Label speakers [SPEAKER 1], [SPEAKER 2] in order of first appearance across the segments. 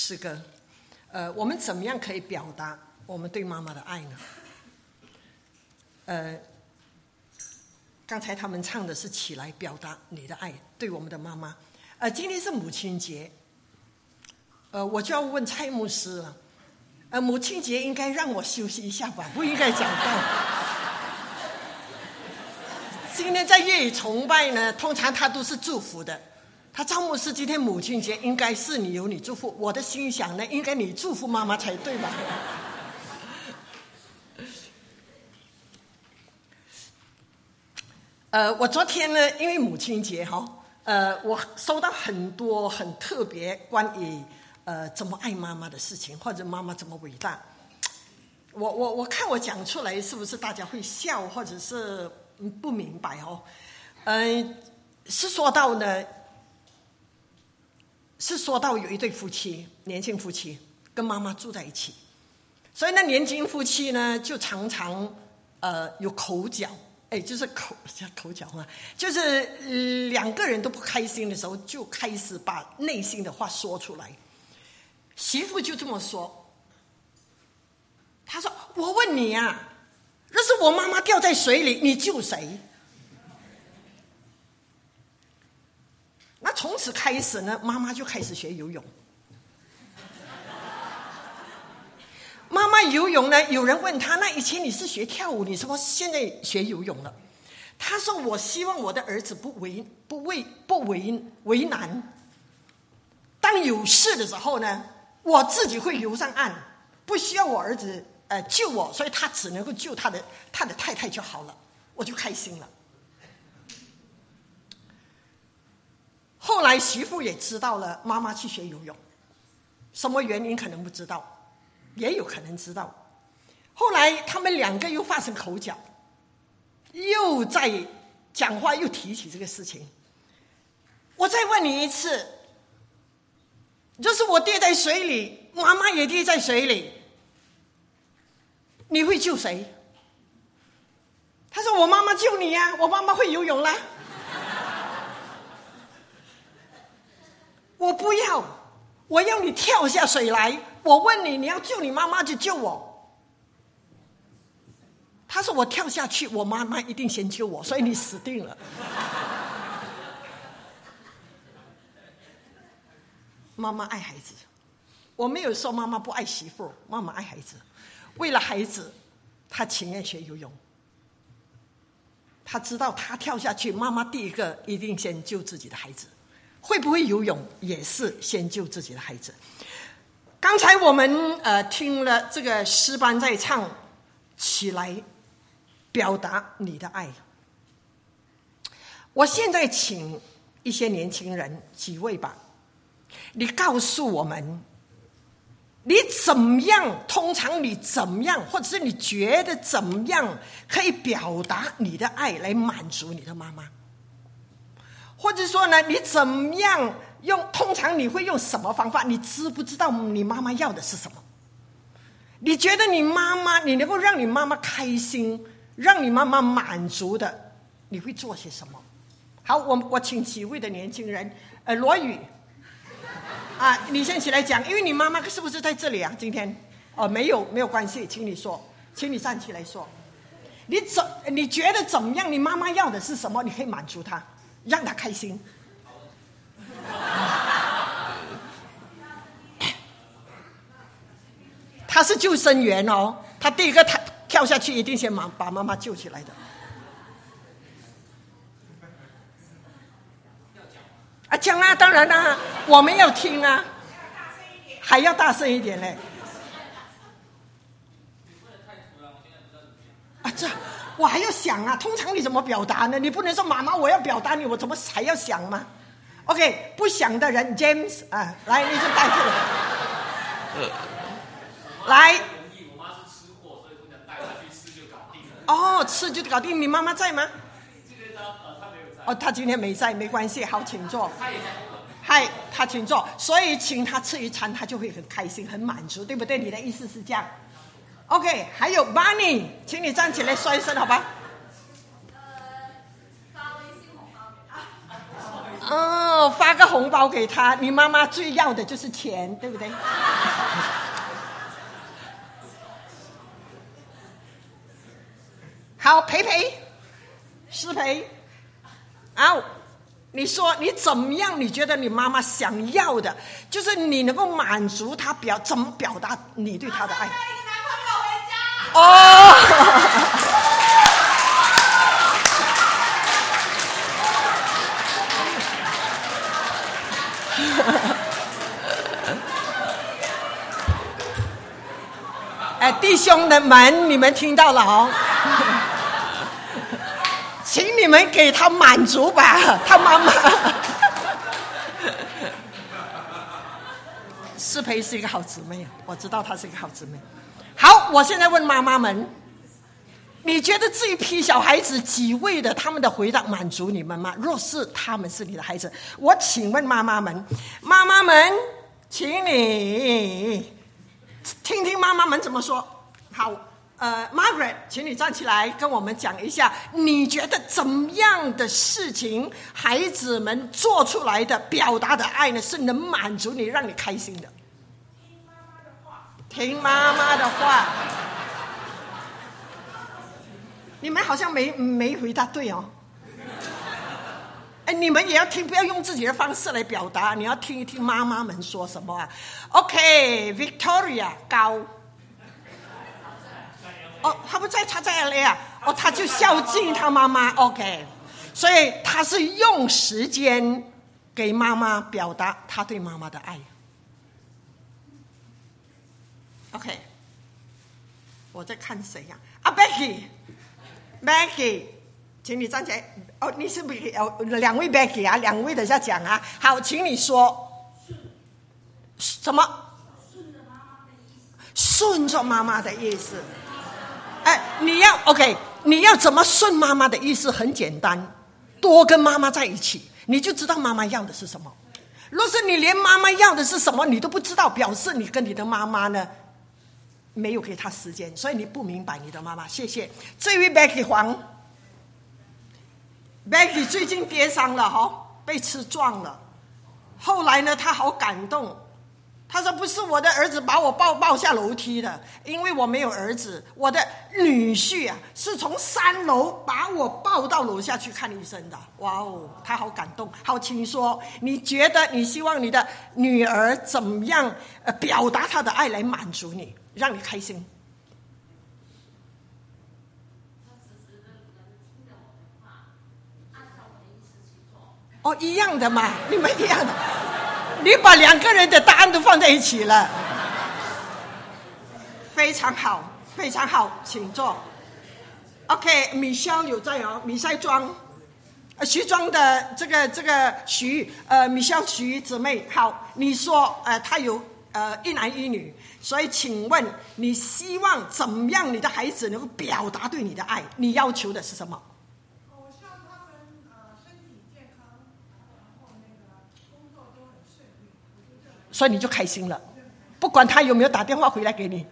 [SPEAKER 1] 诗歌。我们怎么样可以表达我们对妈妈的爱呢？刚才他们唱的是起来表达你的爱，对我们的妈妈。今天是母亲节，我就要问蔡牧师了。母亲节应该让我休息一下吧，不应该讲道。今天在粤语崇拜呢，通常他都是祝福的。他赵牧师今天母亲节应该是你有你祝福，我的心想呢，应该你祝福妈妈才对吧？我昨天呢，因为母亲节我收到很多很特别关于怎么爱妈妈的事情，或者妈妈怎么伟大。我看我讲出来是不是大家会笑，或者是不明白是说到有一对夫妻，年轻夫妻跟妈妈住在一起，所以那年轻夫妻呢就常常有口角，就是口角嘛，就是两个人都不开心的时候，就开始把内心的话说出来。媳妇就这么说，她说：“我问你啊，若是我妈妈掉在水里，你救谁？”那从此开始呢，妈妈就开始学游泳。妈妈游泳呢，有人问她：“那以前你是学跳舞，你怎么现在学游泳了？”她说：“我希望我的儿子不为难。当有事的时候呢，我自己会游上岸，不需要我儿子救我，所以他只能够救他的太太就好了，我就开心了。”后来媳妇也知道了妈妈去学游泳，什么原因可能不知道，也有可能知道。后来他们两个又发生口角，又在讲话，又提起这个事情。我再问你一次，就是我跌在水里，妈妈也跌在水里，你会救谁？他说：“我妈妈救你呀，我妈妈会游泳啦。”我不要，我要你跳下水来。我问你，你要救你妈妈就救我。他说：“我跳下去，我妈妈一定先救我，所以你死定了。”妈妈爱孩子，我没有说妈妈不爱媳妇，妈妈爱孩子。为了孩子，她情愿学游泳。她知道她跳下去，妈妈第一个一定先救自己的孩子。会不会游泳也是先救自己的孩子。刚才我们听了这个诗班在唱起来表达你的爱。我现在请一些年轻人几位吧，你告诉我们你怎么样，通常你怎么样，或者是你觉得怎么样可以表达你的爱来满足你的妈妈，或者说呢，你怎么样通常你会用什么方法？你知不知道你妈妈要的是什么？你觉得你能够让你妈妈开心，让你妈妈满足的，你会做些什么？好，我请几位的年轻人，罗宇你先起来讲，因为你妈妈是不是在这里啊？今天没有关系，请你说，请你站起来说，你觉得怎么样？你妈妈要的是什么？你可以满足她，让她开心。他是救生员哦，他第一个跳下去一定先把妈妈救起来的。讲啊，当然啦，我们要听啊，还要大声一点嘞。这我还要想啊，通常你怎么表达呢？你不能说妈妈我要表达你，我怎么还要想吗？ OK， 不想的人 James 来，你就带这个来。
[SPEAKER 2] 我妈是吃货，所以通常带她去吃就搞定了。
[SPEAKER 1] 吃就搞定。你妈妈在吗？
[SPEAKER 2] 今天她没有在。
[SPEAKER 1] 她今天没在，没关系，好，请坐。
[SPEAKER 2] 她也在。
[SPEAKER 1] 嗨，她请坐。所以请她吃一餐，她就会很开心、很满足，对不对？你的意思是这样 ？OK， 还有 Bunny， 请你站起来说一声，好吧？ 哦，发个红包给他，你妈妈最要的就是钱，对不对？好，施培，好，你说你怎么样？你觉得你妈妈想要的，就是你能够满足她怎么表达你对她的爱？
[SPEAKER 3] 带一个男朋友回家。
[SPEAKER 1] 哦。弟兄们，你们听到了哦？请你们给他满足吧，他妈妈。施培是一个好姊妹，我知道她是一个好姊妹。好，我现在问妈妈们，你觉得这一批小孩子几位的他们的回答满足你们吗？若是他们是你的孩子，我请问妈妈们，请你听听妈妈们怎么说。好，Margaret， 请你站起来跟我们讲一下，你觉得怎么样的事情，孩子们做出来的表达的爱呢，是能满足你，让你开心的？听妈妈的话。你们好像没回答对哦。你们也要听，不要用自己的方式来表达，你要听一听妈妈们说什么啊。OK，Victoria 高。他不在，他在 LA 啊。他就孝敬他妈妈。OK， 所以他是用时间给妈妈表达他对妈妈的爱。OK， 我在看谁呀？Becky， 请你站起来。你是不是两位 Becky 啊？两位等一下讲啊。好，请你说什么？顺着妈妈的意思。你要怎么顺妈妈的意思？很简单，多跟妈妈在一起，你就知道妈妈要的是什么。若是你连妈妈要的是什么你都不知道，表示你跟你的妈妈呢没有给她时间，所以你不明白你的妈妈。谢谢。这位 Becky 黄 ，Becky 最近跌伤了被车撞了。后来呢，她好感动。他说不是我的儿子把我抱下楼梯的，因为我没有儿子，我的女婿啊是从3楼把我抱到楼下去看医生的。哇哦，他好感动。好，请说，你觉得你希望你的女儿怎么样表达她的爱来满足你，让你开心？一样的嘛，你们一样的。你把2个人的答案都放在一起了，非常好，非常好，请坐。OK，Michelle 有在Michelle庄，徐庄的这个Michelle 徐姊妹，好，你说她有1男1女，所以请问你希望怎么样你的孩子能够表达对你的爱？你要求的是什么？所以你就开心了，不管他有没有打电话回来给你。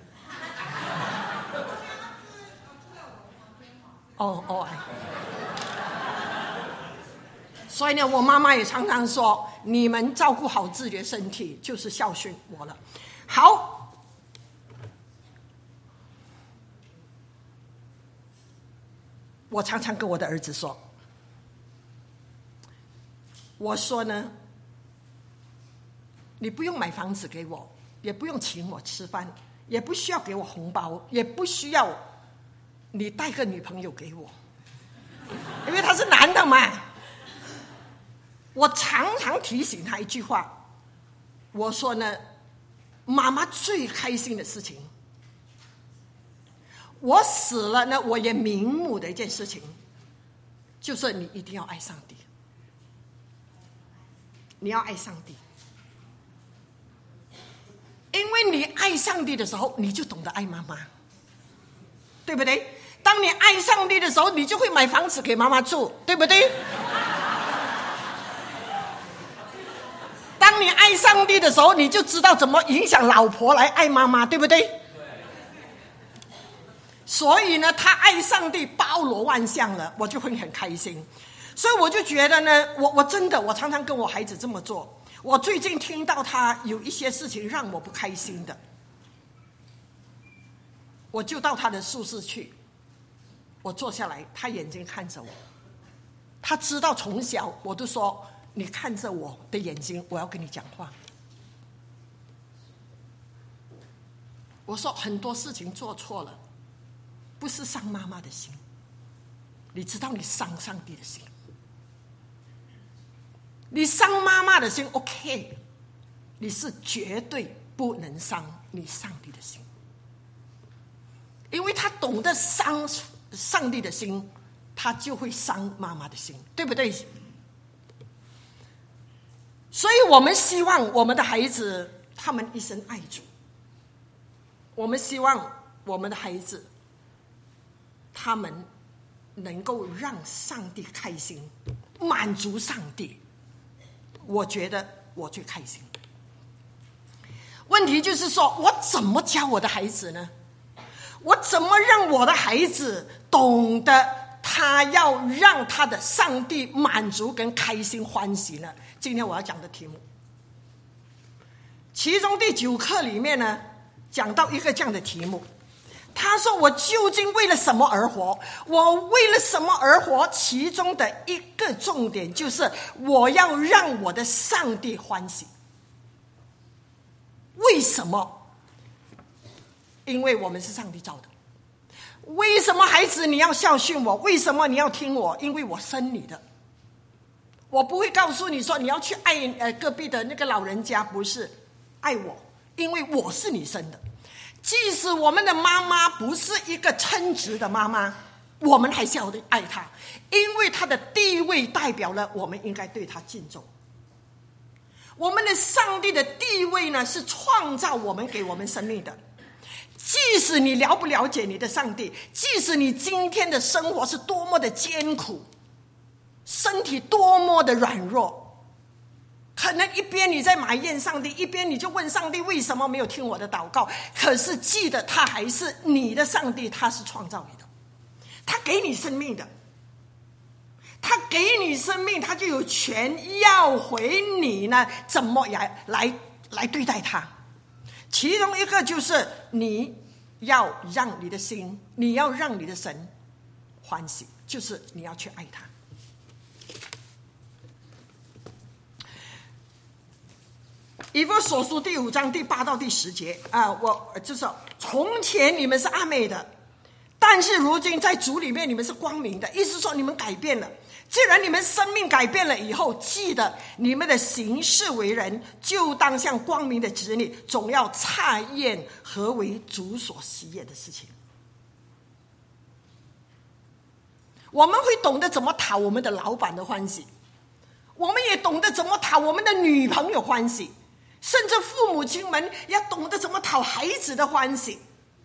[SPEAKER 1] 所以呢，我妈妈也常常说，你们照顾好自己的身体就是孝顺我了。好，我常常跟我的儿子说，我说呢，你不用买房子给我，也不用请我吃饭，也不需要给我红包，也不需要你带个女朋友给我，因为他是男的嘛。我常常提醒他一句话，我说呢，妈妈最开心的事情，我死了呢，我也瞑目的一件事情，就是你一定要爱上帝，你要爱上帝。因为你爱上帝的时候，你就懂得爱妈妈，对不对？当你爱上帝的时候，你就会买房子给妈妈住，对不对？当你爱上帝的时候，你就知道怎么影响老婆来爱妈妈，对不对？所以呢，他爱上帝包罗万象了，我就会很开心。 所以我就觉得呢，我真的，我常常跟我孩子这么做。我最近听到他有一些事情让我不开心的，我就到他的宿舍去，我坐下来，他眼睛看着我，他知道从小我都说，你看着我的眼睛，我要跟你讲话。我说很多事情做错了，不是伤妈妈的心，你知道你伤上帝的心，你伤妈妈的心 OK， 你是绝对不能伤你上帝的心，因为他懂得伤上帝的心，他就会伤妈妈的心，对不对？所以我们希望我们的孩子他们一生爱主，我们希望我们的孩子他们能够让上帝开心，满足上帝，我觉得我最开心。问题就是说，我怎么教我的孩子呢？我怎么让我的孩子懂得他要让他的上帝满足跟开心欢喜呢？今天我要讲的题目，其中第9课里面呢，讲到一个这样的题目，他说我究竟为了什么而活？我为了什么而活？其中的一个重点就是我要让我的上帝欢喜。为什么？因为我们是上帝造的。为什么孩子你要孝训我？为什么你要听我？因为我生你的。我不会告诉你说你要去爱隔壁的那个老人家，不是爱我，因为我是你生的。即使我们的妈妈不是一个称职的妈妈，我们还是要爱她，因为她的地位代表了我们应该对她敬重。我们的上帝的地位呢，是创造我们给我们生命的。即使你了不了解你的上帝，即使你今天的生活是多么的艰苦，身体多么的软弱，可能一边你在埋怨上帝，一边你就问上帝为什么没有听我的祷告。可是记得他还是你的上帝，他是创造你的，他给你生命的，他给你生命，他就有权要回你呢怎么来对待他。其中一个就是你要让你的心，你要让你的神欢喜，就是你要去爱他。以弗所书第5章第8到第10节我就是从前你们是暗昧的，但是如今在主里面你们是光明的，意思说你们改变了。既然你们生命改变了以后，记得你们的行事为人就当像光明的子女，总要察验何为主所喜悦的事情。我们会懂得怎么讨我们的老板的欢喜，我们也懂得怎么讨我们的女朋友欢喜，甚至父母亲们要懂得怎么讨孩子的欢喜。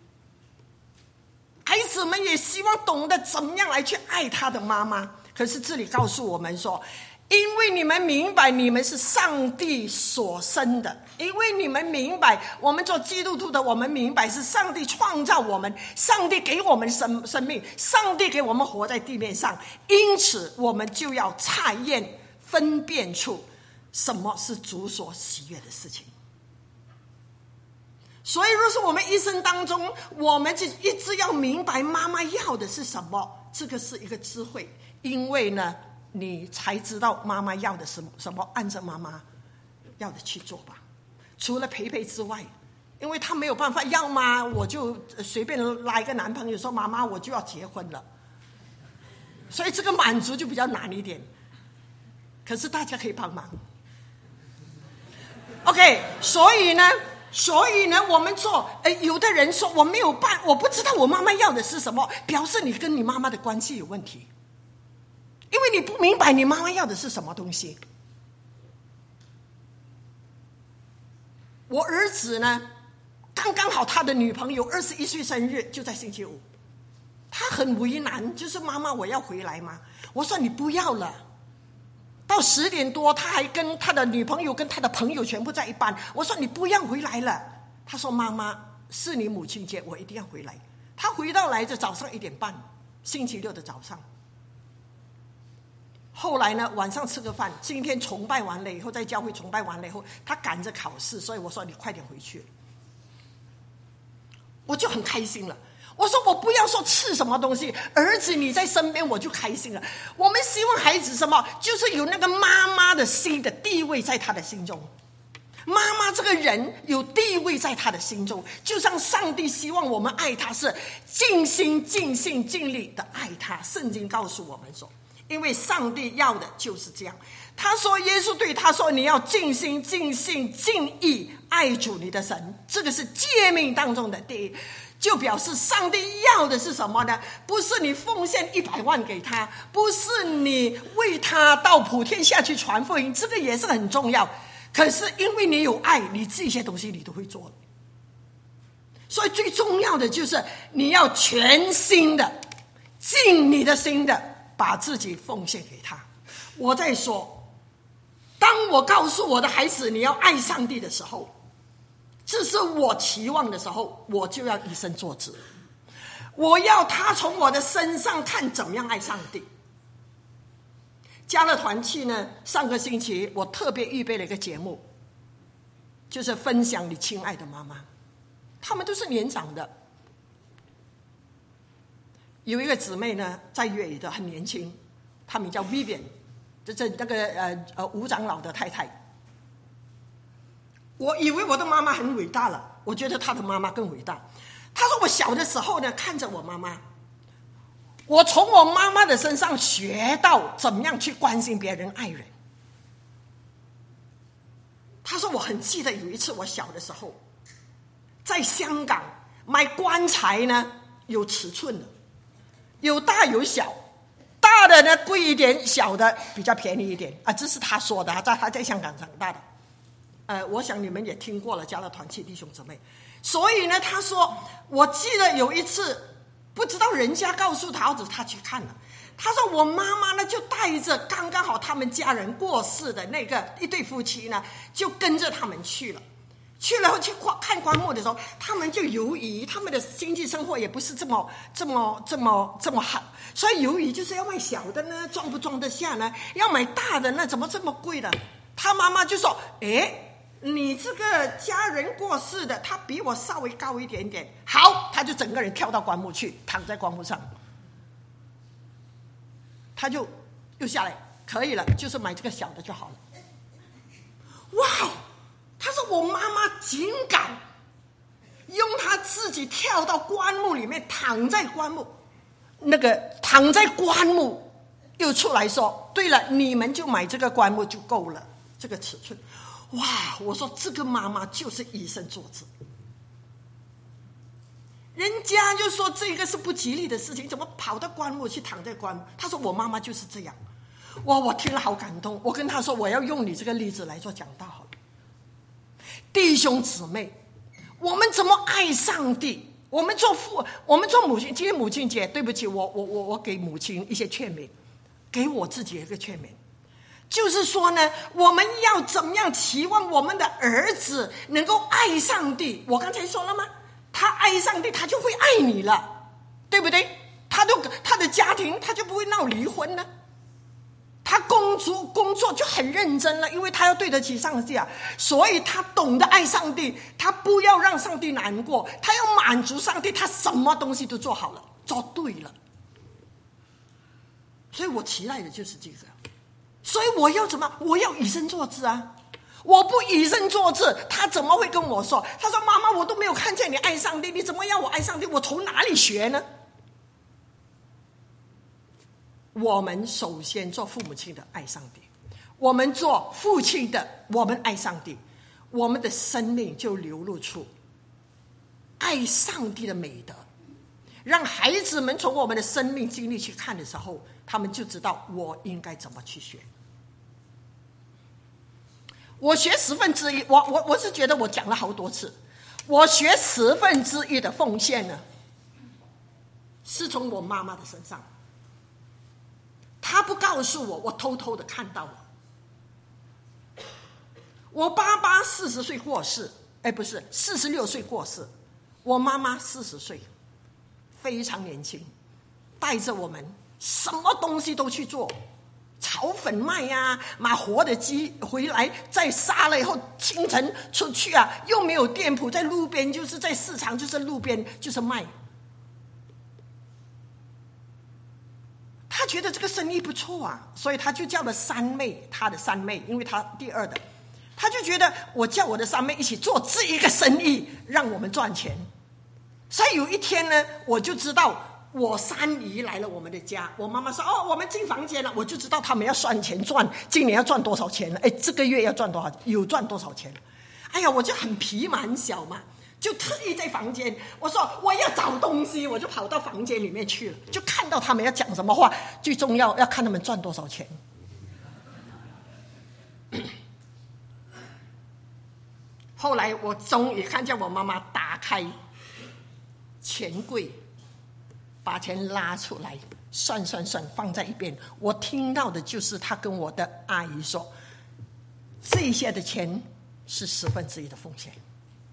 [SPEAKER 1] 孩子们也希望懂得怎么样来去爱他的妈妈。可是这里告诉我们说，因为你们明白你们是上帝所生的，因为你们明白我们做基督徒的，我们明白是上帝创造我们，上帝给我们生命，上帝给我们活在地面上，因此我们就要察验分辨出什么是主所喜悦的事情。所以若是我们一生当中，我们就一直要明白妈妈要的是什么，这个是一个智慧。因为呢，你才知道妈妈要的是什么，按照妈妈要的去做吧。除了陪陪之外，因为他没有办法，要吗我就随便拉一个男朋友说妈妈我就要结婚了，所以这个满足就比较难一点。可是大家可以帮忙 OK。 所以呢我们做有的人说我没有办，我不知道我妈妈要的是什么，表示你跟你妈妈的关系有问题，因为你不明白你妈妈要的是什么东西。我儿子呢，刚刚好他的女朋友21岁生日就在星期五，他很为难，就是妈妈我要回来吗？我说你不要了。到10点多他还跟他的女朋友跟他的朋友全部在一班，我说你不要回来了。他说妈妈是你母亲节我一定要回来。他回到来就早上1点半，星期六的早上。 后来呢，晚上吃个饭，今天崇拜完了以后，在教会崇拜完了以后，他赶着考试，所以我说你快点回去。我就很开心了。我说我不要说吃什么东西，儿子你在身边我就开心了。我们希望孩子什么，就是有那个妈妈的心的地位在他的心中。妈妈这个人有地位在他的心中，就像上帝希望我们爱他是尽心尽性尽力的爱他。圣经告诉我们说，因为上帝要的就是这样。他说耶稣对他说，你要尽心尽性尽意爱主你的神，这个是诫命当中的第一。就表示上帝要的是什么呢？不是你奉献100万给他，不是你为他到普天下去传福音，这个也是很重要。可是因为你有爱，你这些东西你都会做了。所以最重要的就是你要全心的尽你的心的把自己奉献给他。我在说，当我告诉我的孩子你要爱上帝的时候，这是我期望的时候，我就要以身作则。我要他从我的身上看怎么样爱上帝。加勒团契呢，上个星期我特别预备了一个节目，就是分享你亲爱的妈妈。他们都是年长的，有一个姊妹呢在粤语的很年轻，她名叫 Vivian， 就是那个吴长老的太太。我以为我的妈妈很伟大了，我觉得她的妈妈更伟大。她说我小的时候呢，看着我妈妈，我从我妈妈的身上学到怎么样去关心别人、爱人。她说我很记得有一次我小的时候，在香港买棺材呢，有尺寸的，有大有小，大的呢贵一点，小的比较便宜一点啊，这是她说的，她在香港长大的。我想你们也听过了，加勒团契弟兄姊妹。所以呢，他说，我记得有一次，不知道人家告诉他，或者他去看了。他说我妈妈呢，就带着刚刚好他们家人过世的那个一对夫妻呢，就跟着他们去了。去了后去看棺木的时候，他们就犹豫，他们的经济生活也不是这么好，所以犹豫就是要买小的呢，装不装得下呢？要买大的呢，怎么这么贵的？他妈妈就说：“哎。”你这个家人过世的，他比我稍微高一点点，好，他就整个人跳到棺木去，躺在棺木上，他就又下来，可以了，就是买这个小的就好了。哇，他说我妈妈竟敢用他自己跳到棺木里面，躺在棺木又出来说，对了，你们就买这个棺木就够了，这个尺寸。哇！我说这个妈妈就是以身作则，人家就说这个是不吉利的事情，怎么跑到棺木去躺在棺木？他说我妈妈就是这样。哇！我听了好感动，我跟他说我要用你这个例子来做讲道好了。弟兄姊妹，我们怎么爱上帝？我们做母亲，今天母亲节，对不起，我给母亲一些劝勉，给我自己一个劝勉。就是说呢，我们要怎么样期望我们的儿子能够爱上帝？我刚才说了吗？他爱上帝，他就会爱你了，对不对？他的家庭他就不会闹离婚了。他工作就很认真了，因为他要对得起上帝啊，所以他懂得爱上帝，他不要让上帝难过，他要满足上帝，他什么东西都做好了，做对了。所以我期待的就是这个。所以我要怎么？我要以身作则啊！我不以身作则，他怎么会跟我说？他说：“妈妈，我都没有看见你爱上帝，你怎么要我爱上帝？我从哪里学呢？”我们首先做父母亲的爱上帝，我们做父亲的，我们爱上帝，我们的生命就流露出爱上帝的美德，让孩子们从我们的生命经历去看的时候，他们就知道我应该怎么去学。我学1/10，我是觉得我讲了好多次，我学1/10的奉献呢，是从我妈妈的身上。她不告诉我，我偷偷的看到了。我爸爸40岁过世，不是46岁过世，我妈妈40岁，非常年轻，带着我们什么东西都去做， 炒粉卖呀，买活的鸡回来再杀了以后，清晨出去啊，又没有店铺，在路边就是在市场，就是路边就是卖。他觉得这个生意不错啊，所以他就叫了三妹，他的三妹，因为他第二的，他就觉得我叫我的三妹一起做这一个生意，让我们赚钱。所以有一天呢，我就知道我三姨来了我们的家，我妈妈说我们进房间了，我就知道他们要算钱赚，今年要赚多少钱了，这个月要赚多少，有赚多少钱。哎呀，我就很皮嘛，很小嘛，就特意在房间，我说我要找东西，我就跑到房间里面去了，就看到他们要讲什么话，最重要要看他们赚多少钱。后来我终于看见我妈妈打开钱柜，把钱拉出来，算放在一边。我听到的就是她跟我的阿姨说，这些的钱是1/10的奉献。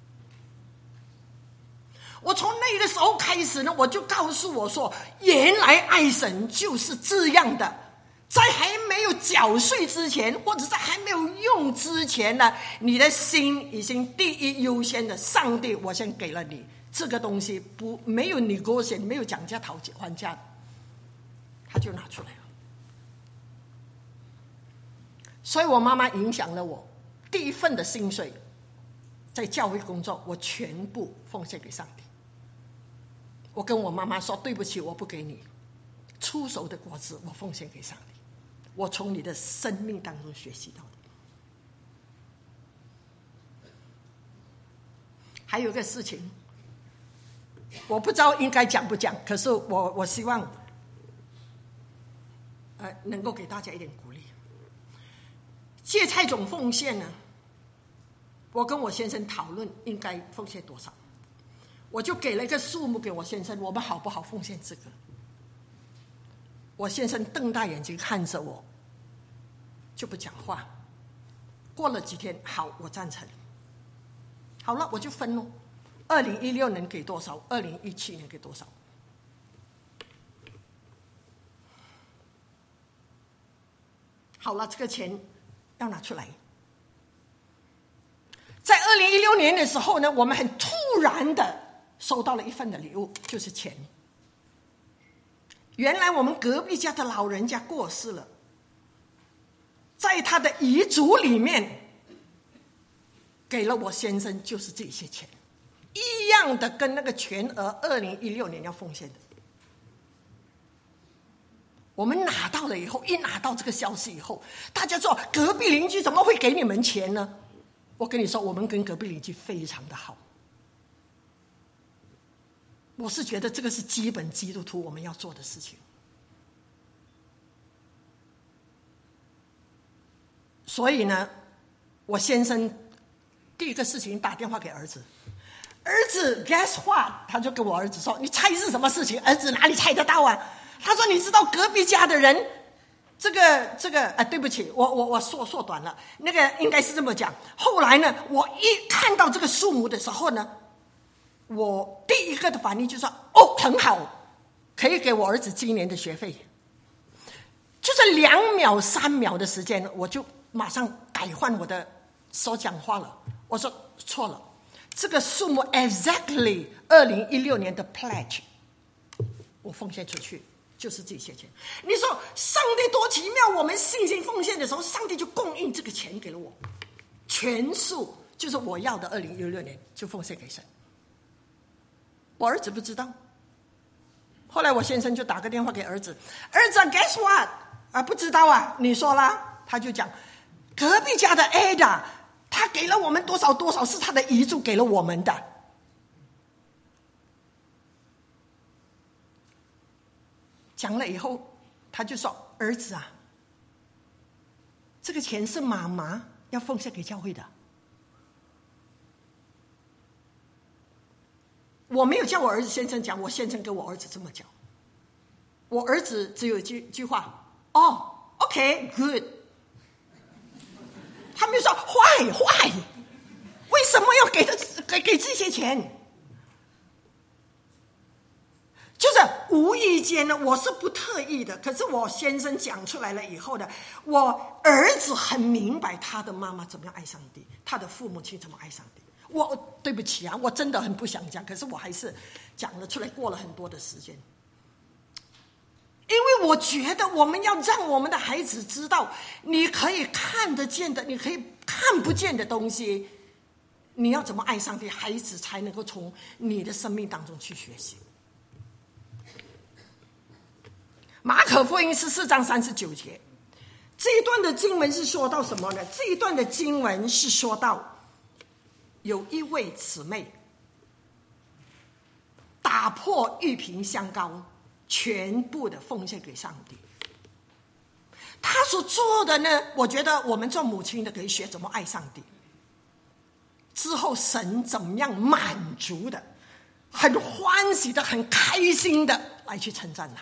[SPEAKER 1] 我从那个时候开始呢，我就告诉我说，原来爱神就是这样的，在还没有缴税之前，或者在还没有用之前呢，你的心已经第一优先的，上帝我先给了你这个东西，没有negotiate，没有讲价讨还价的，他就拿出来了。所以我妈妈影响了我，第一份的薪水在教会工作，我全部奉献给上帝。我跟我妈妈说，对不起，我不给你出手的果子，我奉献给上帝。我从你的生命当中学习到的。还有一个事情，我不知道应该讲不讲，可是我希望能够给大家一点鼓励。芥菜种奉献呢，我跟我先生讨论应该奉献多少，我就给了一个数目给我先生，我们好不好奉献这个？我先生瞪大眼睛看着我，就不讲话。过了几天，好，我赞成。好了，我就分了。2016年给多少？2017年给多少？好了，这个钱要拿出来。在2016年的时候呢，我们很突然的收到了一份的礼物，就是钱。原来我们隔壁家的老人家过世了，在他的遗嘱里面给了我先生就是这些钱，一样的跟那个全额2016年要奉献的。我们拿到了以后，一拿到这个消息以后，大家说隔壁邻居怎么会给你们钱呢？我跟你说，我们跟隔壁邻居非常的好。我是觉得这个是基本基督徒我们要做的事情。所以呢，我先生第一个事情打电话给儿子，儿子 guess what， 他就跟我儿子说，你猜是什么事情？儿子哪里猜得到啊？他说你知道隔壁家的人这个对不起，我缩短了，那个应该是这么讲。后来呢，我一看到这个数目的时候呢，我第一个的反应就是说，很好，可以给我儿子今年的学费。就是2秒3秒的时间，我就马上改换我的手讲话了。我说错了，这个数目 exactly 2016年的 pledge， 我奉献出去就是这些钱。你说上帝多奇妙，我们信心奉献的时候，上帝就供应这个钱给了我，全数就是我要的2016年就奉献给神。我儿子不知道，后来我先生就打个电话给儿子，儿子 guess what， 不知道啊，你说啦。他就讲隔壁家的 Ada， 他给了我们多少多少，是他的遗嘱给了我们的。讲了以后，他就说，儿子啊，这个钱是妈妈要奉献给教会的。我没有叫我儿子先生讲，我先生跟我儿子这么讲。我儿子只有一句话，OK good。他们就说坏，为什么要给这些钱？ 就是无意间呢，我是不特意的，可是我先生讲出来了以后呢，我儿子很明白他的妈妈怎么样爱上帝，他的父母亲怎么爱上帝。我对不起啊，我真的很不想讲，可是我还是讲了出来，过了很多的时间。因为我觉得我们要让我们的孩子知道，你可以看得见的，你可以看不见的东西，你要怎么爱上帝，孩子才能够从你的生命当中去学习。马可福音14章39节，这一段的经文是说到什么呢？这一段的经文是说到有一位姊妹打破玉瓶香膏，全部的奉献给上帝。他所做的呢，我觉得我们做母亲的可以学怎么爱上帝。之后神怎么样满足的，很欢喜的，很开心的来去称赞他。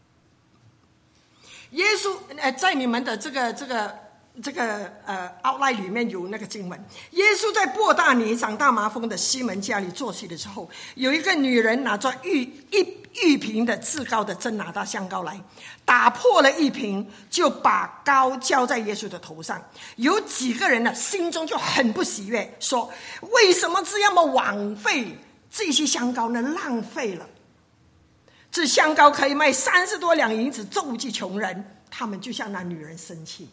[SPEAKER 1] 耶稣在你们的这个outline 里面有那个经文，耶稣在伯大尼长大麻风的西门家里做戏的时候，有一个女人拿着玉瓶的至高的真哪噠香膏来，打破了玉瓶，就把膏浇在耶稣的头上。有几个人呢，心中就很不喜悦，说为什么这样枉费这些香膏呢？浪费了。这香膏可以卖30多两银子周济穷人，他们就向那女人生气。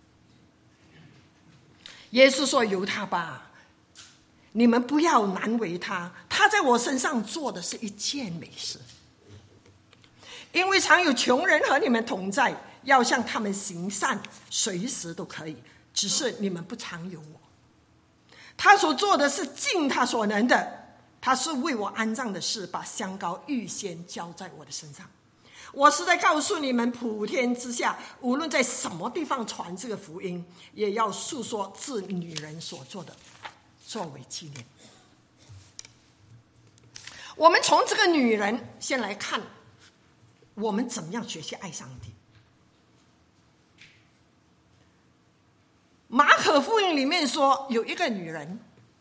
[SPEAKER 1] 耶稣说：“由他吧，你们不要难为他，他在我身上做的是一件美事。因为常有穷人和你们同在，要向他们行善，随时都可以，只是你们不常有我。他所做的是尽他所能的。”他是为我安葬的事，把香膏预先浇在我的身上。我是在告诉你们，普天之下，无论在什么地方传这个福音，也要述说这女人所做的，作为纪念。我们从这个女人先来看，我们怎么样学习爱上帝。马可福音里面说，有一个女人。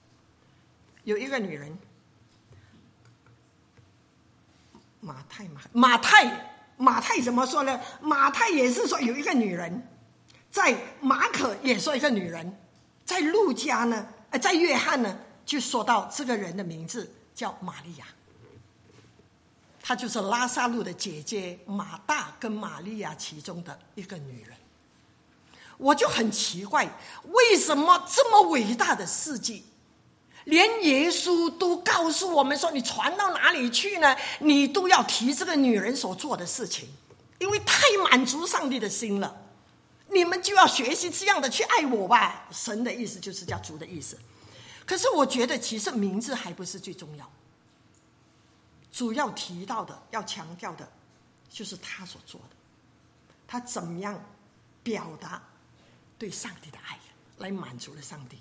[SPEAKER 1] 马太怎么说呢？马太也是说有一个女人，在马可也说一个女人，在路加呢，在约翰呢，就说到这个人的名字叫玛利亚，她就是拉撒路的姐姐马大跟玛利亚其中的一个女人。我就很奇怪，为什么这么伟大的事迹，连耶稣都告诉我们说，你传到哪里去呢，你都要提这个女人所做的事情，因为太满足上帝的心了。你们就要学习这样的去爱我吧。神的意思就是叫主的意思。可是我觉得其实名字还不是最重要，主要提到的要强调的就是他所做的，他怎么样表达对上帝的爱，来满足了上帝。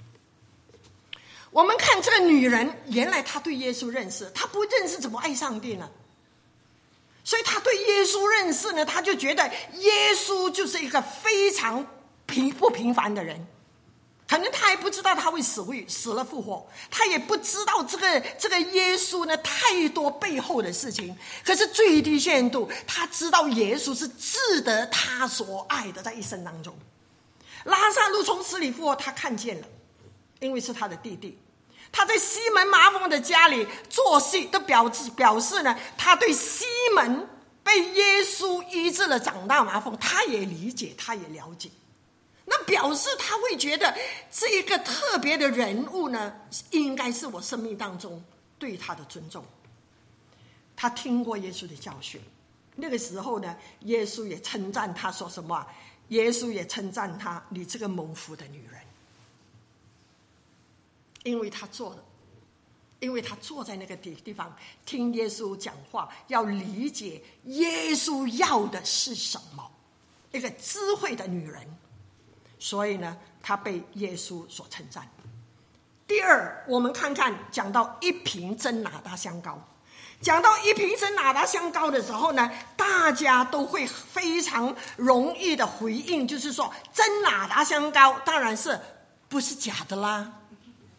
[SPEAKER 1] 我们看这个女人，原来她对耶稣认识，她不认识怎么爱上帝呢？所以她对耶稣认识呢，她就觉得耶稣就是一个非常不平凡的人。可能她还不知道他会死了复活，她也不知道这个耶稣呢太多背后的事情。可是最低限度，她知道耶稣是值得她所爱的，在一生当中。拉撒路从死里复活，她看见了，因为是他的弟弟。他在西门麻风的家里做戏的表示呢，他对西门被耶稣医治了长大麻风，他也理解，他也了解。那表示他会觉得这一个特别的人物呢，应该是我生命当中对他的尊重。他听过耶稣的教训，那个时候呢，耶稣也称赞他，说什么？耶稣也称赞他，你这个蒙福的女人。因为他坐在那个地方听耶稣讲话，要理解耶稣要的是什么，一个智慧的女人。所以呢，她被耶稣所称赞。第二，我们看看讲到一瓶真哪噠香膏，讲到一瓶真哪噠香膏的时候呢，大家都会非常容易的回应，就是说真哪噠香膏当然是不是假的啦。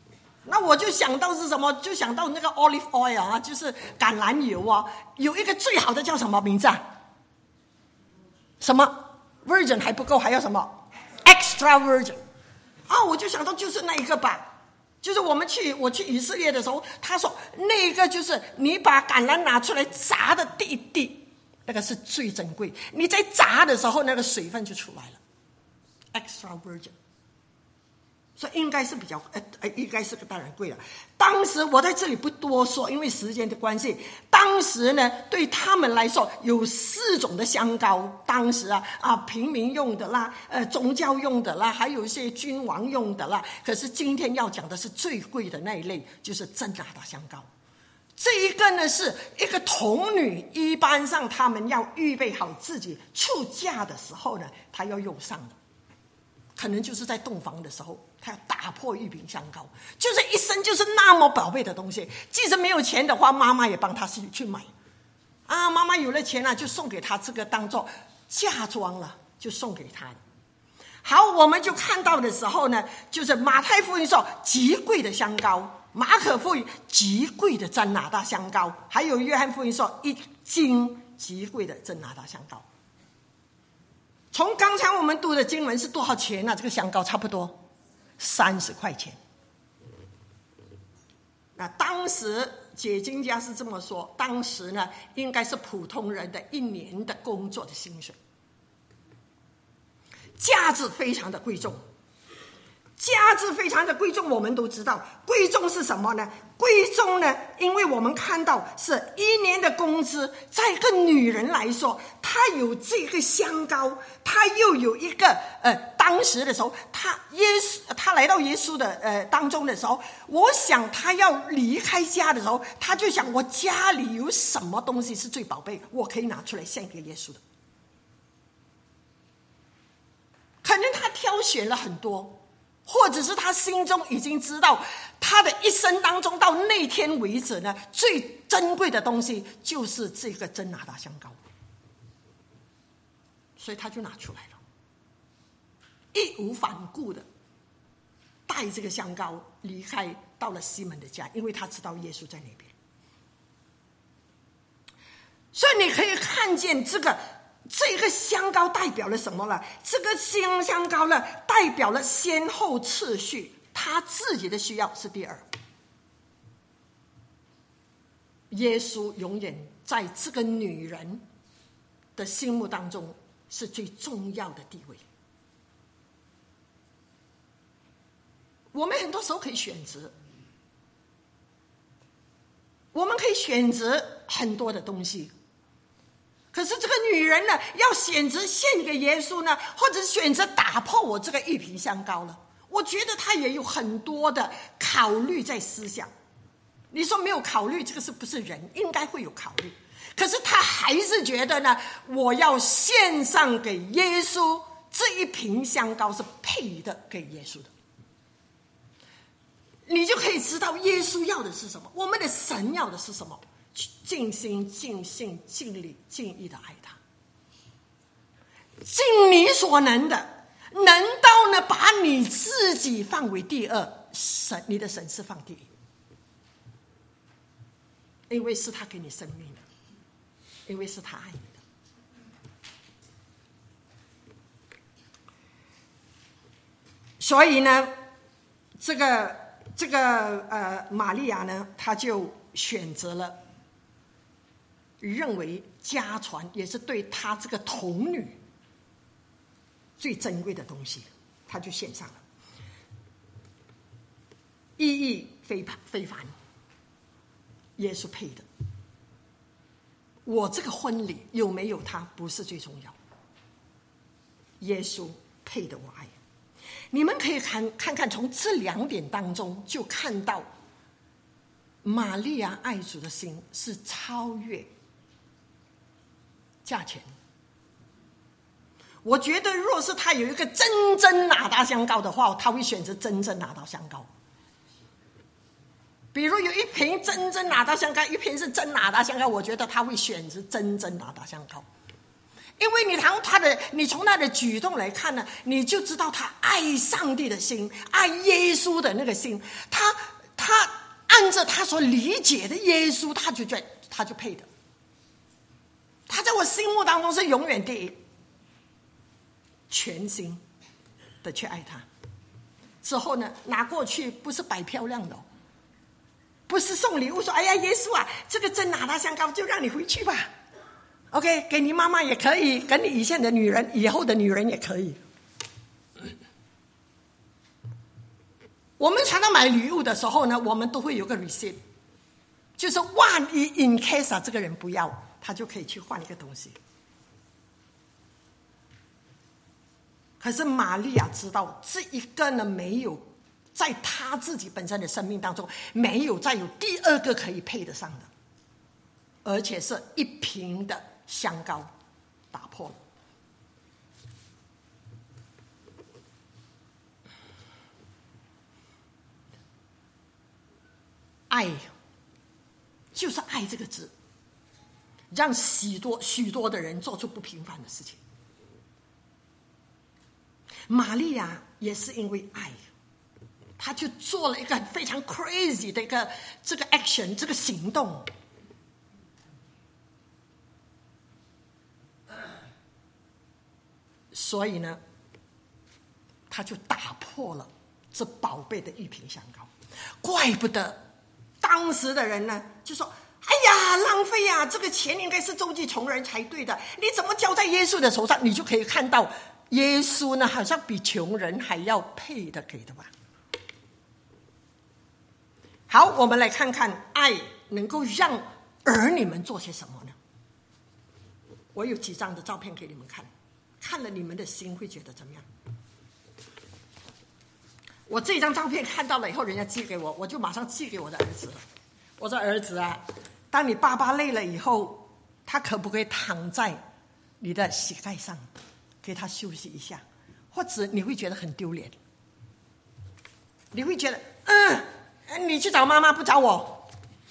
[SPEAKER 1] 那我就想到是什么？就想到那个 olive oil 啊，就是橄榄油啊。有一个最好的叫什么名字啊？什么 virgin 还不够，还要什么 extra virgin 啊？我就想到就是那一个吧。就是我去以色列的时候，他说那个就是你把橄榄拿出来炸的第一滴，那个是最珍贵。你在炸的时候，那个水分就出来了 ，extra virgin。所以应该是比较应该是当然贵了。当时我在这里不多说，因为时间的关系。当时呢，对他们来说有4种的香膏。当时平民用的啦，宗教用的啦，还有一些君王用的啦。可是今天要讲的是最贵的那一类，就是真拿达香膏。这一个呢是一个童女，一般上他们要预备好自己出嫁的时候呢，她要用上的。可能就是在洞房的时候，他要打破玉瓶香膏，就是一生就是那么宝贝的东西。即使没有钱的话，妈妈也帮他去买啊。妈妈有了钱就送给他这个当做嫁妆了，就送给他。好，我们就看到的时候呢，就是马太福音说极贵的香膏，马可福音极贵的真拿达香膏，还有约翰福音说1斤极贵的真拿达香膏。从刚才我们读的经文是多少钱呢？这个香膏差不多30块钱。那当时解经家是这么说，当时呢应该是普通人的1年的工作的薪水，价值非常的贵重。价值非常的贵重，我们都知道贵重是什么呢？贵重呢，因为我们看到是1年的工资，在一个女人来说，她有这个香膏，她又有一个当时的时候，她来到耶稣的当中的时候，我想她要离开家的时候，她就想我家里有什么东西是最宝贝，我可以拿出来献给耶稣的。可能她挑选了很多，或者是他心中已经知道他的一生当中到那天为止呢，最珍贵的东西就是这个真拿达香膏，所以他就拿出来了，义无反顾的带这个香膏离开，到了西门的家，因为他知道耶稣在那边。所以你可以看见这个香膏代表了什么了？这个香膏呢，代表了先后次序，他自己的需要是第2。耶稣永远在这个女人的心目当中是最重要的地位。我们很多时候可以选择，我们可以选择很多的东西。可是这个女人呢，要选择献给耶稣呢，或者选择打破我这个玉瓶香膏呢？我觉得她也有很多的考虑在思想。你说没有考虑，这个是不是人应该会有考虑？可是她还是觉得呢，我要献上给耶稣这一瓶香膏是配的给耶稣的。你就可以知道耶稣要的是什么，我们的神要的是什么。尽心尽性尽力尽意的爱他，尽你所能的，能到呢把你自己放为第2，你的神是放第1，因为是他给你生命的，因为是他爱你的。所以呢，这个玛利亚呢，她就选择了认为家传也是对她这个童女最珍贵的东西，她就献上了，意义非凡。耶稣配的，我这个婚礼有没有他不是最重要，耶稣配的我爱。你们可以看看从这2点当中就看到玛利亚爱主的心是超越价钱。我觉得若是他有一个真正拿达香膏的话，他会选择真正拿达香膏。比如有一瓶真正拿达香膏，一瓶是真拿达香膏，我觉得他会选择真正拿达香膏。因为你从他的举动来看呢，你就知道他爱上帝的心，爱耶稣的那个心。他他按照他所理解的耶稣，他就配的。他在我心目当中是永远第一，全心的去爱他。之后呢，拿过去不是摆漂亮的，不是送礼物说，哎呀，耶稣啊，这个真拿它香膏，就让你回去吧。OK， 给你妈妈也可以，给你以前的女人，以后的女人也可以。我们常常买礼物的时候呢，我们都会有个 receipt， 就是万一 in case 这个人不要，他就可以去换一个东西。可是玛利亚知道这一个呢，没有在他自己本身的生命当中，没有再有第二个可以配得上的，而且是一瓶的香膏打破了。爱就是爱这个字，让许多的人做出不平凡的事情。玛利亚也是因为爱，她就做了一个非常 crazy 的这个 action， 这个行动。所以呢，她就打破了这宝贝的一瓶香膏。怪不得当时的人呢就说，哎呀，浪费呀，这个钱应该是周济穷人才对的，你怎么交在耶稣的手上？你就可以看到耶稣呢好像比穷人还要配的给的吧。好，我们来看看爱能够让儿女们做些什么呢？我有几张的照片给你们看，看了你们的心会觉得怎么样？我这张照片看到了以后，人家寄给我，我就马上寄给我的儿子了。我说，儿子啊，当你爸爸累了以后，他可不可以躺在你的膝盖上，给他休息一下？或者你会觉得很丢脸，你会觉得你去找妈妈不找我。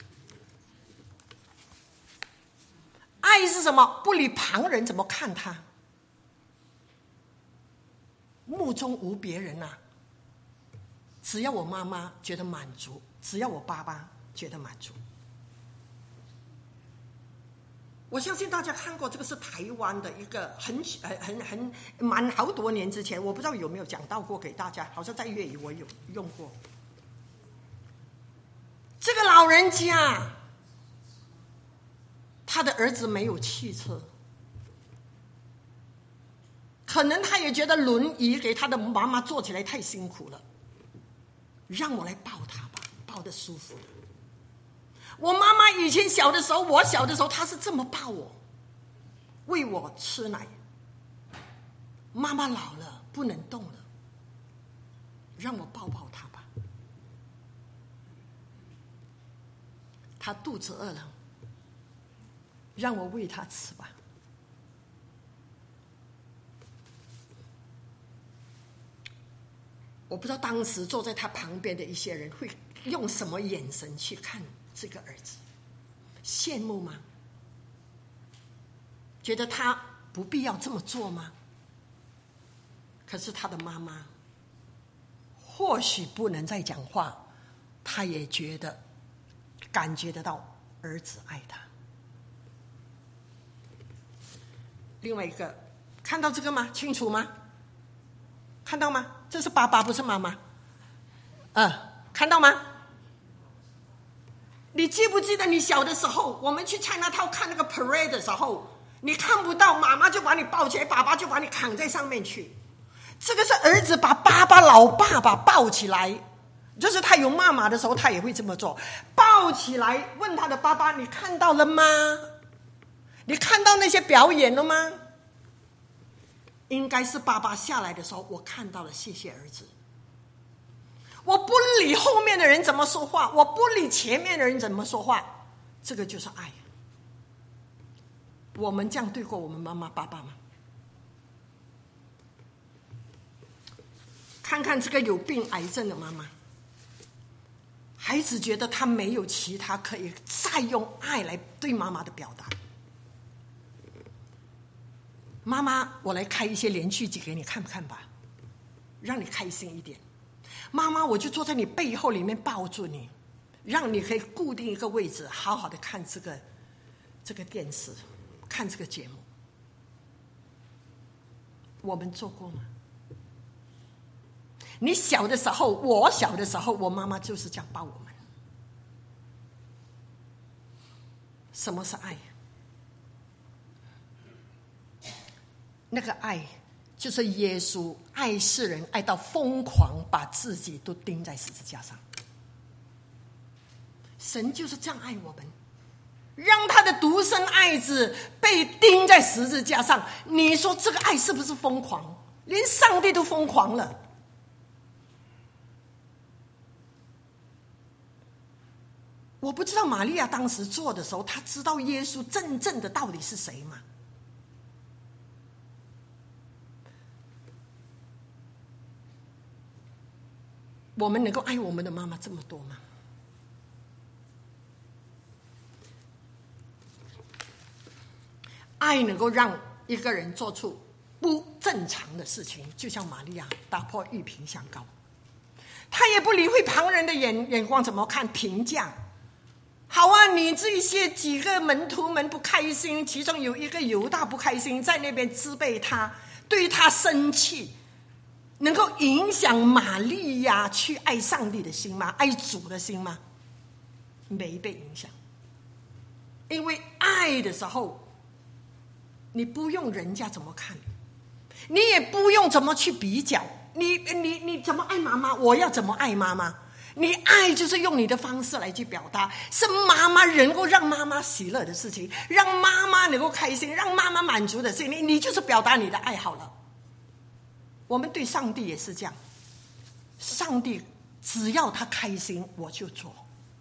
[SPEAKER 1] 爱是什么？不理旁人怎么看他，目中无别人啊。只要我妈妈觉得满足，只要我爸爸觉得满足。我相信大家看过，这个是台湾的一个蛮好多年之前，我不知道有没有讲到过给大家，好像在粤语我有用过。这个老人家，他的儿子没有汽车，可能他也觉得轮椅给他的妈妈坐起来太辛苦了，让我来抱他吧，抱得舒服的。我妈妈以前小的时候，我小的时候，她是这么抱我，喂我吃奶。妈妈老了不能动了，让我抱抱她吧。她肚子饿了，让我喂她吃吧。我不知道当时坐在他旁边的一些人会用什么眼神去看这个儿子，羡慕吗？觉得他不必要这么做吗？可是他的妈妈或许不能再讲话，他也感觉得到儿子爱他。另外一个，看到这个吗？清楚吗？看到吗？这是爸爸，不是妈妈。看到吗？你记不记得你小的时候，我们去Chinatown看那个 parade 的时候，你看不到，妈妈就把你抱起来，爸爸就把你扛在上面去。这个是儿子把老爸爸抱起来，就是他有妈妈的时候，他也会这么做，抱起来问他的爸爸：“你看到了吗？你看到那些表演了吗？”应该是爸爸下来的时候，我看到了，谢谢儿子。我不理后面的人怎么说话，我不理前面的人怎么说话，这个就是爱。我们这样对过我们妈妈爸爸吗？看看这个有病癌症的妈妈，孩子觉得他没有其他可以再用爱来对妈妈的表达。妈妈，我来开一些连续剧给你看不看吧，让你开心一点。妈妈，我就坐在你背后里面抱住你， 让你可以固定一个位置，好好的看这个电视，看这个节目。我们做过吗？你小的时候，我小的时候，我妈妈就是这样抱我们。什么是爱？那个爱就是耶稣爱世人，爱到疯狂，把自己都钉在十字架上。神就是这样爱我们，让他的独生爱子被钉在十字架上。你说这个爱是不是疯狂？连上帝都疯狂了。我不知道玛利亚当时做的时候，她知道耶稣真正的到底是谁吗？我们能够爱我们的妈妈这么多吗？爱能够让一个人做出不正常的事情，就像玛利亚打破玉瓶香膏，他也不理会旁人的眼光怎么看评价。好啊，你这些几个门徒们不开心，其中有一个犹大不开心，在那边责备他，对他生气，能够影响玛利亚去爱上帝的心吗？爱主的心吗？没被影响。因为爱的时候，你不用人家怎么看，你也不用怎么去比较，你怎么爱妈妈，我要怎么爱妈妈。你爱就是用你的方式来去表达，是妈妈能够让妈妈喜乐的事情，让妈妈能够开心，让妈妈满足的事情，你就是表达你的爱好了。我们对上帝也是这样，上帝只要他开心我就做，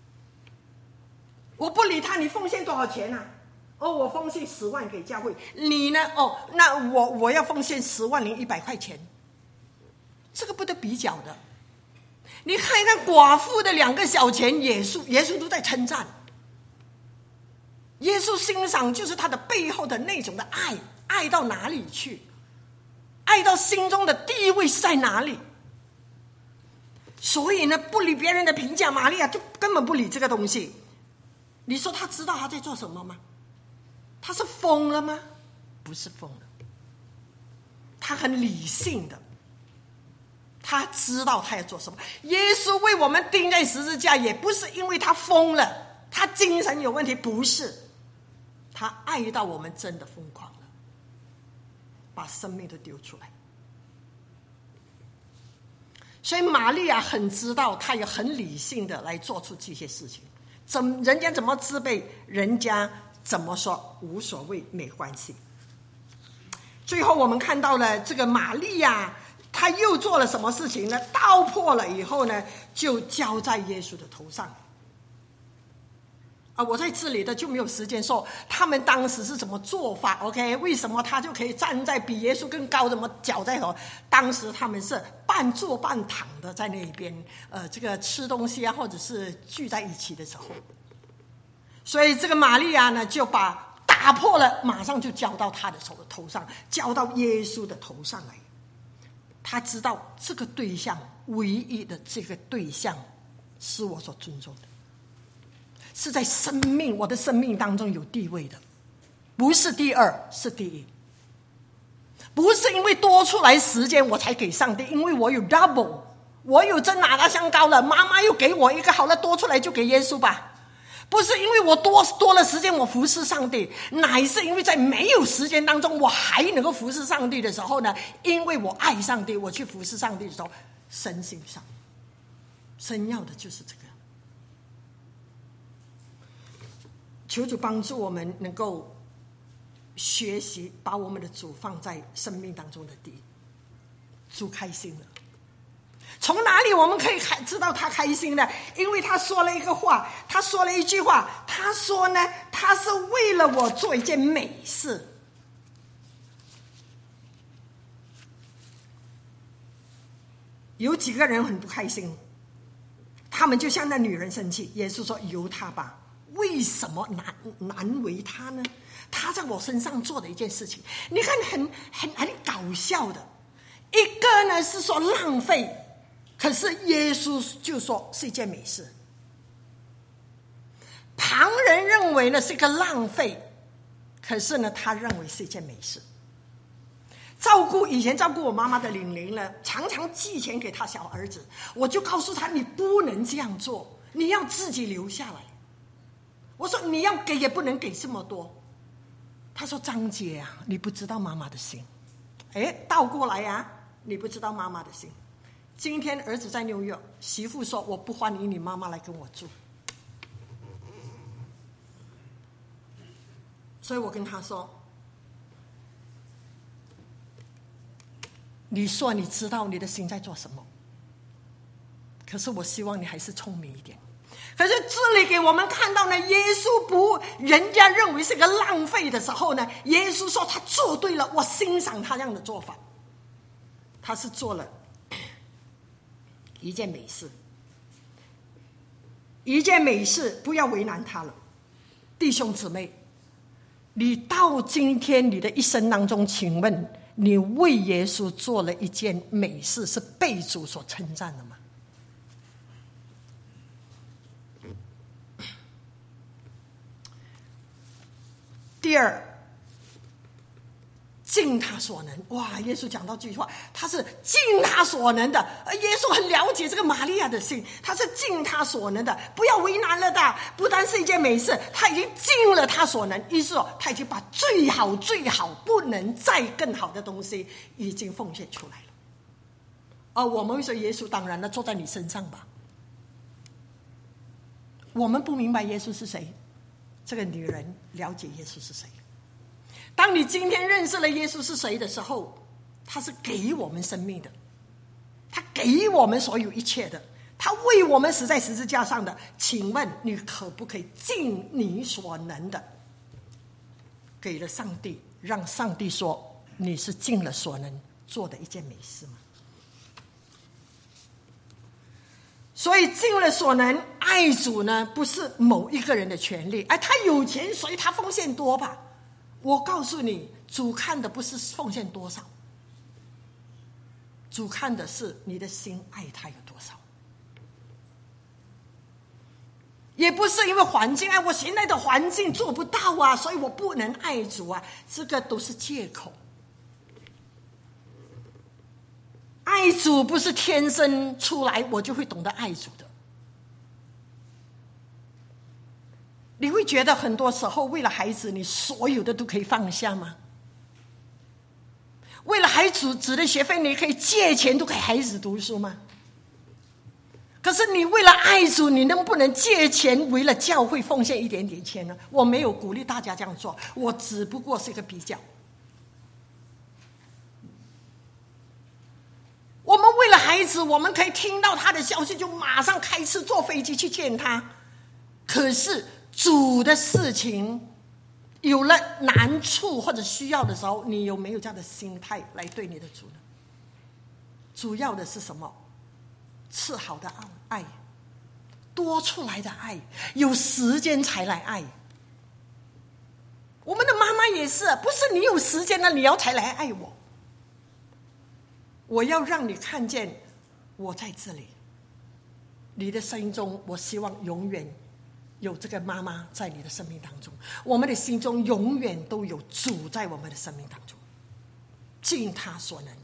[SPEAKER 1] 我不理他你奉献多少钱啊？我奉献10万给教会，你呢？那我要奉献10万零100块钱，这个不得比较的。你看一看寡妇的2个小钱，耶稣都在称赞。耶稣欣赏就是他的背后的那种的爱，爱到哪里去？爱到心中的地位是在哪里？所以呢，不理别人的评价，玛利亚就根本不理这个东西。你说他知道他在做什么吗？他是疯了吗？不是疯了，他很理性的。他知道他要做什么。耶稣为我们钉在十字架，也不是因为他疯了，他精神有问题，不是，他爱到我们真的疯狂了，把生命都丢出来。所以玛利亚很知道，他也很理性的来做出这些事情。人家怎么自卑，人家怎么说无所谓，没关系。最后我们看到了这个玛利亚，他又做了什么事情呢？道破了以后呢，就交在耶稣的头上。我在这里的就没有时间说他们当时是怎么做法 ，OK？ 为什么他就可以站在比耶稣更高，怎么脚在头？当时他们是半坐半躺的在那边，这个吃东西啊，或者是聚在一起的时候，所以这个玛利亚呢，就把打破了，马上就交到他的头上，交到耶稣的头上来。他知道这个对象，唯一的这个对象，是我所尊重的。是在我的生命当中有地位的，不是第二，是第一。不是因为多出来时间我才给上帝，因为我有 double， 我有真拿到香膏了，妈妈又给我一个，好了，多出来就给耶稣吧。不是因为我多了时间我服侍上帝，乃是因为在没有时间当中我还能够服侍上帝的时候呢，因为我爱上帝，我去服侍上帝的时候，神欣赏，神要的就是这个。求主帮助我们能够学习把我们的主放在生命当中的第一。主开心了，从哪里我们可以知道他开心呢？因为他说了一个话，他说了一句话，他说呢，他是为了我做一件美事。有几个人很不开心，他们就向那女人生气。耶稣说：“由他吧。”为什么难为他呢？他在我身上做的一件事情，你看很搞笑的。一个呢是说浪费，可是耶稣就说是一件美事。 为呢是一个浪费，可是呢他认为是一件美事。以前照顾我妈妈的玲玲呢，常常寄钱给他小儿子，我就告诉他你不能这样做，你要自己留下来。我说你要给也不能给这么多。他说张姐啊，你不知道妈妈的心。倒过来啊，你不知道妈妈的心。今天儿子在纽约，媳妇说我不欢迎你妈妈来跟我住，所以我跟他说，你说你知道你的心在做什么，可是我希望你还是聪明一点。可是这里给我们看到呢，耶稣人家认为是个浪费的时候呢，耶稣说他做对了，我欣赏他这样的做法。他是做了一件美事，一件美事，不要为难他了。弟兄姊妹，你到今天你的一生当中，请问你为耶稣做了一件美事，是被主所称赞的吗？第二，尽他所能。哇，耶稣讲到这句话，他是尽他所能的。耶稣很了解这个玛利亚的心，他是尽他所能的，不要为难了的。不单是一件美事，他已经尽了他所能，意思说他已经把最好最好不能再更好的东西已经奉献出来了。我们会说耶稣当然了，坐在你身上吧。我们不明白耶稣是谁，这个女人了解耶稣是谁。当你今天认识了耶稣是谁的时候，他是给我们生命的，他给我们所有一切的，他为我们死在十字架上的。请问你可不可以尽你所能的给了上帝，让上帝说你是尽了所能做的一件美事吗？所以尽了所能爱主呢，不是某一个人的权利。他有钱所以他奉献多吧，我告诉你，主看的不是奉献多少，主看的是你的心爱他有多少。也不是因为环境，我现在的环境做不到啊，所以我不能爱主啊，这个都是借口。爱主不是天生出来我就会懂得爱主的。你会觉得很多时候为了孩子你所有的都可以放下吗？为了孩子的学费你可以借钱都给孩子读书吗？可是你为了爱主，你能不能借钱为了教会奉献一点点钱呢？我没有鼓励大家这样做，我只不过是一个比较。我们为了孩子，我们可以听到他的消息就马上开车坐飞机去见他，可是主的事情有了难处或者需要的时候，你有没有这样的心态来对你的主呢？主要的是什么？赐好的爱，多出来的爱，有时间才来爱。我们的妈妈也是，不是你有时间了你要才来爱我，我要让你看见我在这里。你的心中我希望永远有这个妈妈在你的生命当中，我们的心中永远都有主在我们的生命当中，尽他所能的。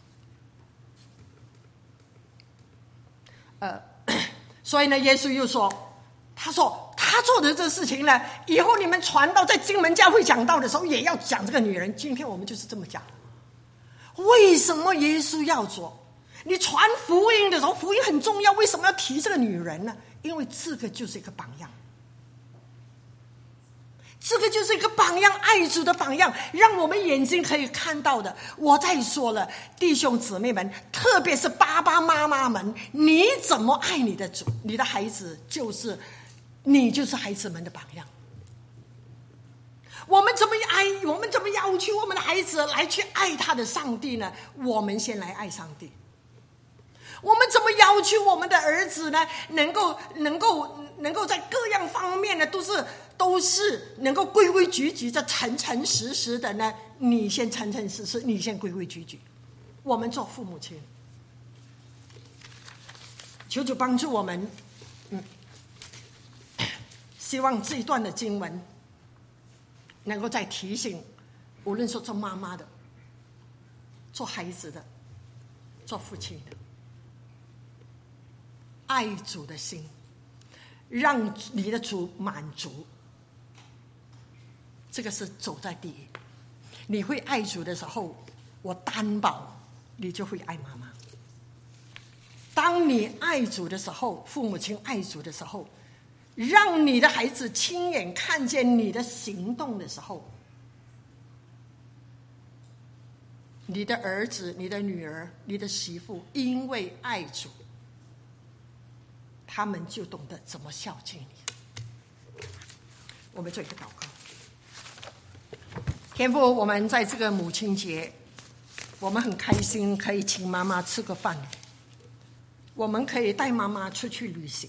[SPEAKER 1] 所以呢，耶稣又说，他说他做的这个事情呢，以后你们传道在金门教会讲道的时候也要讲这个女人。今天我们就是这么讲。为什么耶稣要做？你传福音的时候，福音很重要，为什么要提这个女人呢？因为这个就是一个榜样，这个就是一个榜样，爱主的榜样，让我们眼睛可以看到的。我再说了，弟兄姊妹们，特别是爸爸妈妈们，你怎么爱你的主，你的孩子你就是孩子们的榜样。我们怎么爱？我们怎么要求我们的孩子来去爱他的上帝呢？我们先来爱上帝。我们怎么要求我们的儿子呢？能够在各样方面呢，都是能够规规矩矩的、诚诚实实的呢？你先诚诚实实，你先规规矩矩。我们做父母亲，求主帮助我们， 希望这一段的经文能够再提醒，无论说做妈妈的、做孩子的、做父亲的，爱主的心，让你的主满足，这个是走在第一。你会爱主的时候，我担保你就会爱妈妈。当你爱主的时候，父母亲爱主的时候，让你的孩子亲眼看见你的行动的时候，你的儿子、你的女儿、你的媳妇，因为爱主，他们就懂得怎么孝敬你。我们做一个祷告。天父，我们在这个母亲节，我们很开心可以请妈妈吃个饭，我们可以带妈妈出去旅行。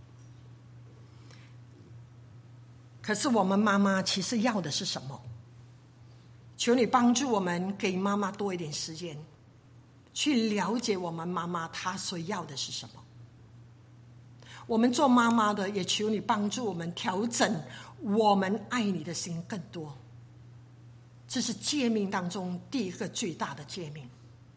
[SPEAKER 1] 可是我们妈妈其实要的是什么？求你帮助我们，给妈妈多一点时间，去了解我们妈妈她所要的是什么。我们做妈妈的，也求你帮助我们调整我们爱你的心更多。这是诫命当中第一个最大的诫命。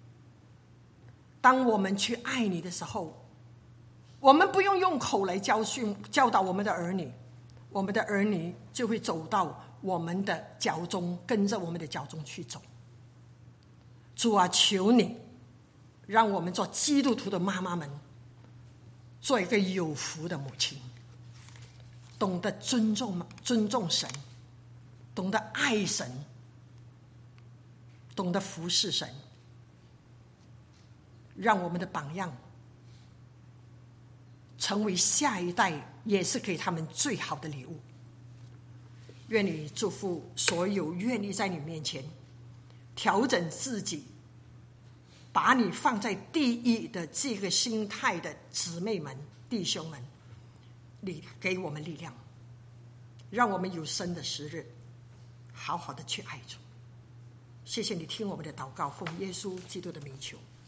[SPEAKER 1] 当我们去爱你的时候，我们不用口来教导我们的儿女，我们的儿女就会走到我们的脚中，跟着我们的脚中去走。主啊，求你让我们做基督徒的妈妈们，做一个有福的母亲，懂得尊重神，懂得爱神，懂得服侍神，让我们的榜样成为下一代，也是给他们最好的礼物。愿你祝福所有愿意在你面前调整自己，把你放在第一的这个心态的姊妹们、弟兄们，你给我们力量，让我们有生的时日好好的去爱主。谢谢你听我们的祷告，奉耶稣基督的名求。